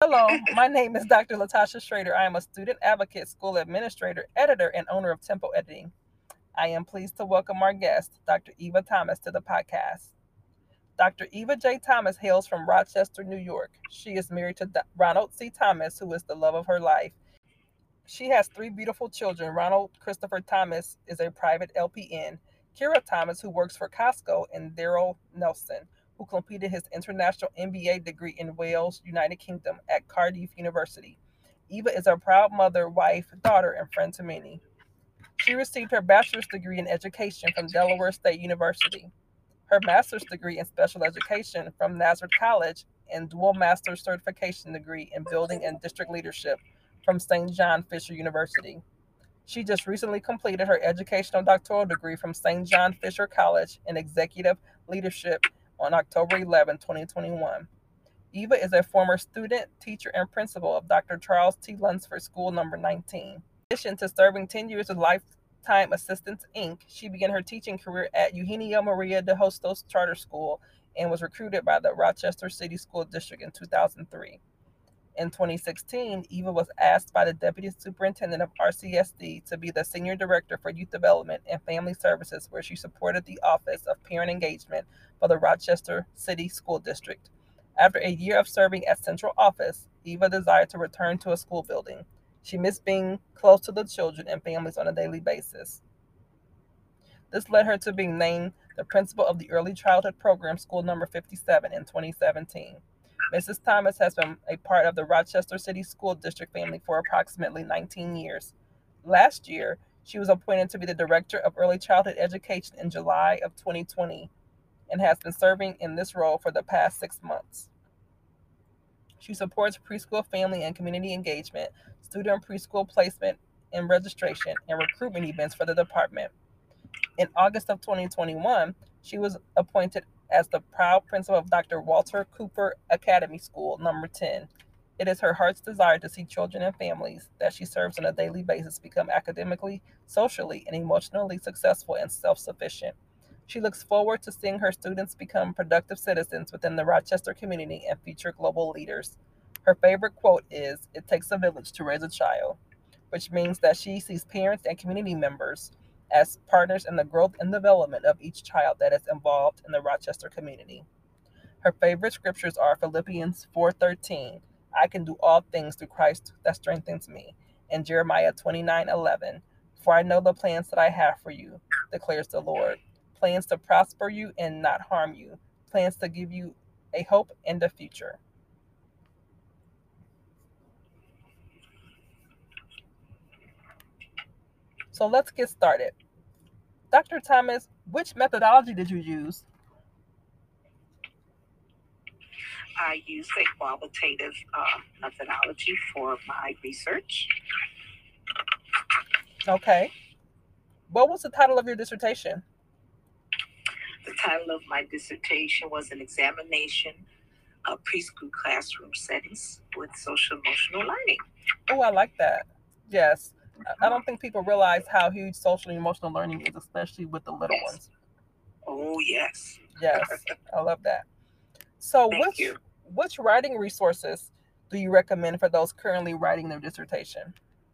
Hello, my name is Dr. Latasha Schrader. I am a student advocate, school administrator, editor, and owner of Tempo Editing. I am pleased to welcome our guest, Dr. Eva Thomas, to the podcast. Dr. Eva J. Thomas hails from Rochester, New York. She is married to Ronald C. Thomas, who is the love of her life. She has three beautiful children. Ronald Christopher Thomas is a private LPN, Kira Thomas, who works for Costco, and Daryl Nelson, who completed his international MBA degree in Wales, United Kingdom, at Cardiff University. Eva is a proud mother, wife, daughter, and friend to many. She received her bachelor's degree in education from Delaware State University, her master's degree in special education from Nazareth College, and dual master's certification degree in building and district leadership from St. John Fisher University. She just recently completed her educational doctoral degree from St. John Fisher College in executive leadership on October 11, 2021. Eva is a former student, teacher, and principal of Dr. Charles T. Lunsford School Number 19. In addition to serving 10 years with Lifetime Assistance, Inc., she began her teaching career at Eugenio Maria de Hostos Charter School and was recruited by the Rochester City School District in 2003. In 2016, Eva was asked by the Deputy Superintendent of RCSD to be the Senior Director for Youth Development and Family Services, where she supported the Office of Parent Engagement for the Rochester City School District. After a year of serving at Central Office, Eva desired to return to a school building. She missed being close to the children and families on a daily basis. This led her to being named the principal of the Early Childhood Program, School Number 57, in 2017. Mrs. Thomas has been a part of the Rochester City School District family for approximately 19 years. Last year, she was appointed to be the Director of Early Childhood Education in July of 2020 and has been serving in this role for the past 6 months. She supports preschool family and community engagement, student preschool placement and registration, and recruitment events for the department. In August of 2021, she was appointed as the proud principal of Dr. Walter Cooper Academy School Number 10. It is her heart's desire to see children and families that she serves on a daily basis become academically, socially, and emotionally successful and self-sufficient. She looks forward to seeing her students become productive citizens within the Rochester community and future global leaders. Her favorite quote is, "It takes a village to raise a child," which means that she sees parents and community members as partners in the growth and development of each child that is involved in the Rochester community. Her favorite scriptures are Philippians 4:13, "I can do all things through Christ that strengthens me," and Jeremiah 29:11, "For I know the plans that I have for you, declares the Lord, plans to prosper you and not harm you, plans to give you a hope and a future." So let's get started. Dr. Thomas, which methodology did you use? I use a qualitative methodology for my research. Okay. What was the title of your dissertation? The title of my dissertation was an examination of preschool classroom settings with social emotional learning. Oh, I like that. Yes. I don't think people realize how huge social and emotional learning is, especially with the little ones. Oh, yes. Yes, I love that. So, Thank you. which writing resources do you recommend for those currently writing their dissertation?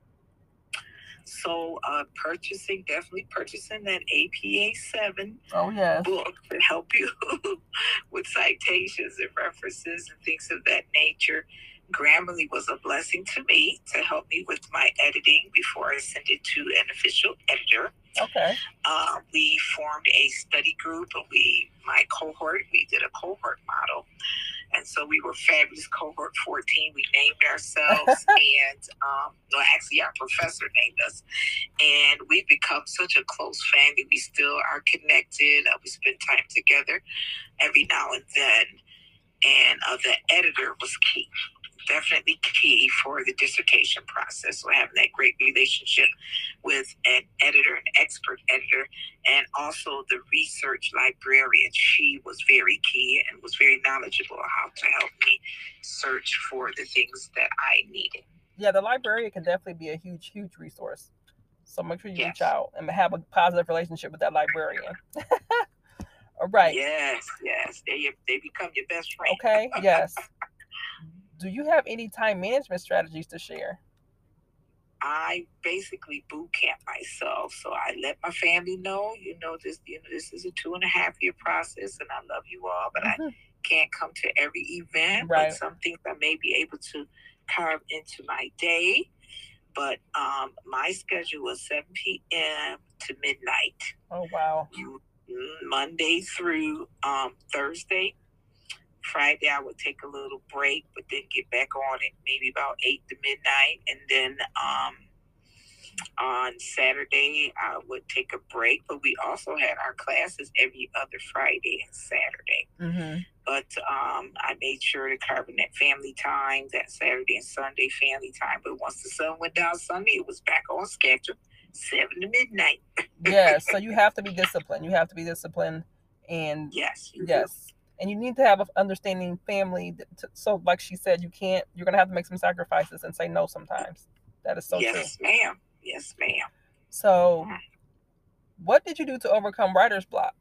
So, definitely purchasing that APA 7 Oh, yes. book to help you with citations and references and things of that nature. Grammarly was a blessing to me to help me with my editing before I sent it to an official editor. Okay. We formed a study group, and we did a cohort model. And so we were Fabulous Cohort 14. We named ourselves, and actually our professor named us. And we've become such a close family. We still are connected. We spend time together every now and then. And the editor was key, definitely key for the dissertation process. So having that great relationship with an editor, an expert editor, and also the research librarian. She was very key and was very knowledgeable how to help me search for the things that I needed. Yeah, the librarian can definitely be a huge, huge resource. So make sure you reach out and have a positive relationship with that librarian. All right. Yes. They become your best friend. Okay, yes. Do you have any time management strategies to share? I basically boot camp myself. So I let my family know, this is a 2.5 year process and I love you all, but I can't come to every event. Right. But some things I may be able to carve into my day. But my schedule was 7 p.m. to midnight. Oh, wow. Monday through Thursday. Friday, I would take a little break, but then get back on it maybe about 8 to midnight. And then on Saturday, I would take a break. But we also had our classes every other Friday and Saturday. Mm-hmm. But I made sure to carve in that family time, that Saturday and Sunday family time. But once the sun went down Sunday, it was back on schedule, 7 to midnight. Yes, so you have to be disciplined. You have to be disciplined. And yes. And you need to have an understanding family. So like she said, you're going to have to make some sacrifices and say no sometimes. That is so true. Yes, ma'am. Yes, ma'am. So what did you do to overcome writer's block?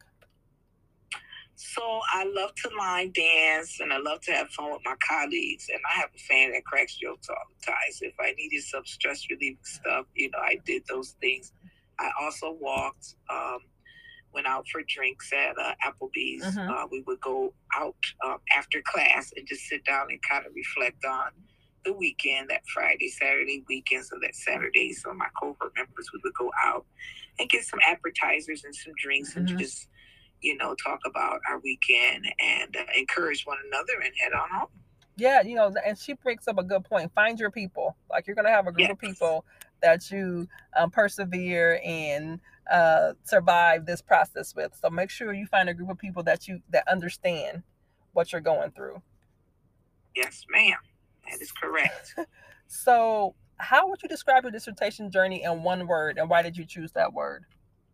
So I love to line dance and I love to have fun with my colleagues. And I have a fan that cracks jokes all the time. So if I needed some stress relieving stuff, I did those things. I also walked, went out for drinks at Applebee's. Mm-hmm. We would go out after class and just sit down and kind of reflect on the weekend, that Friday, Saturday weekend. So that Saturday, some of my cohort members, we would go out and get some appetizers and some drinks and just talk about our weekend and encourage one another and head on home. Yeah, and she brings up a good point. Find your people. Like, you're going to have a group of people that you persevere and survive this process with. So make sure you find a group of people that understand what you're going through. Yes, ma'am. That is correct. So how would you describe your dissertation journey in one word, and why did you choose that word?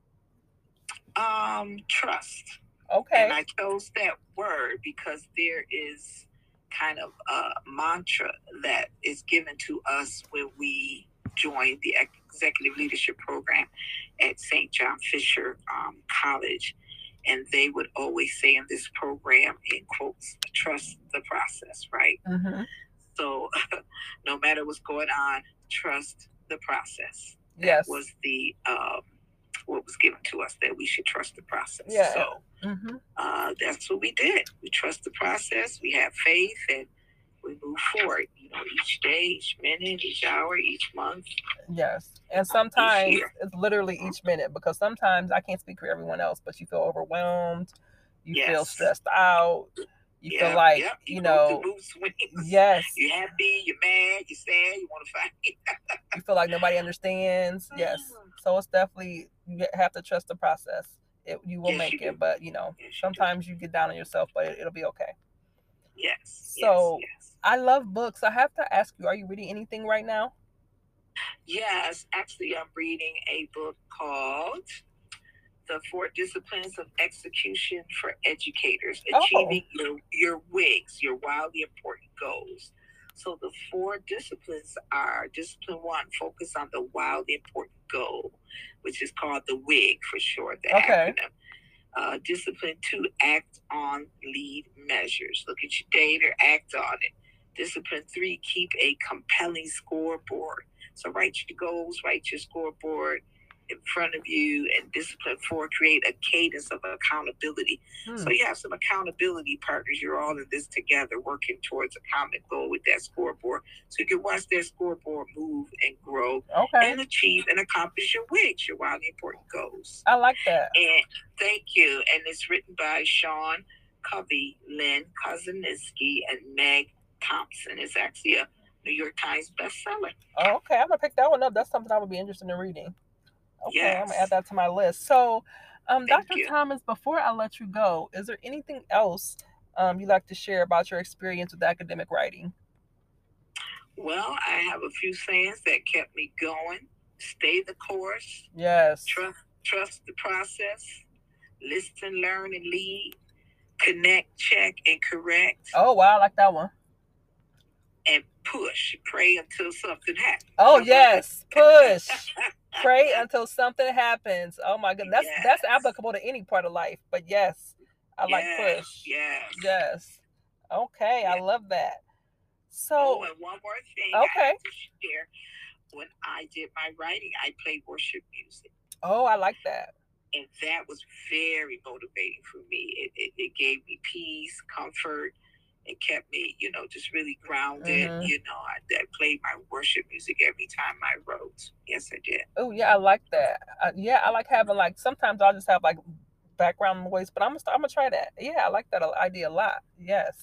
Trust. Okay. And I chose that word because there is kind of a mantra that is given to us when we join the executive leadership program at St. John Fisher College. And they would always say in this program, in quotes, trust the process, right? Mm-hmm. So no matter what's going on, trust the process. Yes. That was the what was given to us, that we should trust the process. Yeah. So that's what we did. We trust the process. We have faith, and we move forward. Each day, each minute, each hour, each month. Yes, and sometimes it's literally each minute, because sometimes, I can't speak for everyone else, but you feel overwhelmed, you feel stressed out. You feel like, you go through mood swings. Yes. You're happy, you're mad, you're sad, you want to fight. You feel like nobody understands. Yes. So it's definitely, you have to trust the process. You will make it, but sometimes you get down on yourself, but it'll be okay. Yes. So I love books. I have to ask you, are you reading anything right now? Yes, actually, I'm reading a book called The 4 Disciplines of Execution for Educators, Achieving your WIGs, your wildly important goals. So the 4 disciplines are: discipline 1, focus on the wildly important goal, which is called the WIG for short, the acronym. Discipline 2, act on lead measures. Look at your data, act on it. Discipline 3, keep a compelling scoreboard. So write your goals, write your scoreboard in front of you. And discipline 4, create a cadence of accountability. So you have some accountability partners. You're all in this together, working towards a common goal with that scoreboard. So you can watch that scoreboard move and grow and achieve and accomplish your WIGs, your wildly important goals. I like that. And thank you. And it's written by Sean Covey, Lynn Kozaniski, and Meg Thompson. It's actually a New York Times bestseller. Oh, okay. I'm going to pick that one up. That's something I would be interested in reading. Okay, I'm going to add that to my list. So, Dr. Thomas, before I let you go, is there anything else you'd like to share about your experience with academic writing? Well, I have a few sayings that kept me going. Stay the course. Yes. Trust the process. Listen, learn, and lead. Connect, check, and correct. Oh, wow. I like that one. And push. Pray until something happens. Oh, yes. Push. Pray until something happens. Oh, my goodness. That's applicable to any part of life. But yes, I like push. Yes. Yes. Okay. I love that. So, and one more thing okay. I have to share. When I did my writing, I played worship music. Oh, I like that. And that was very motivating for me. It gave me peace, comfort. It kept me, just really grounded. I played my worship music every time I wrote. Yes, I did. Oh, yeah, I like that. Yeah, I like having like sometimes I'll just have like background noise, but I'm gonna try that. Yeah, I like that idea a lot. Yes.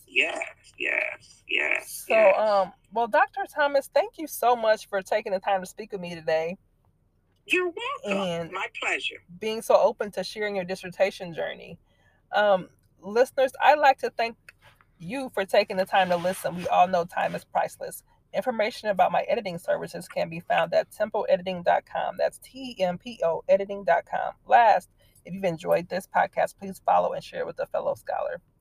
So, well, Dr. Thomas, thank you so much for taking the time to speak with me today. You're welcome. And my pleasure. Being so open to sharing your dissertation journey. Listeners, I'd like to thank you for taking the time to listen. We all know time is priceless. Information about my editing services can be found at tempoediting.com. That's TEMPO editing.com. Last, if you've enjoyed this podcast, please follow and share with a fellow scholar.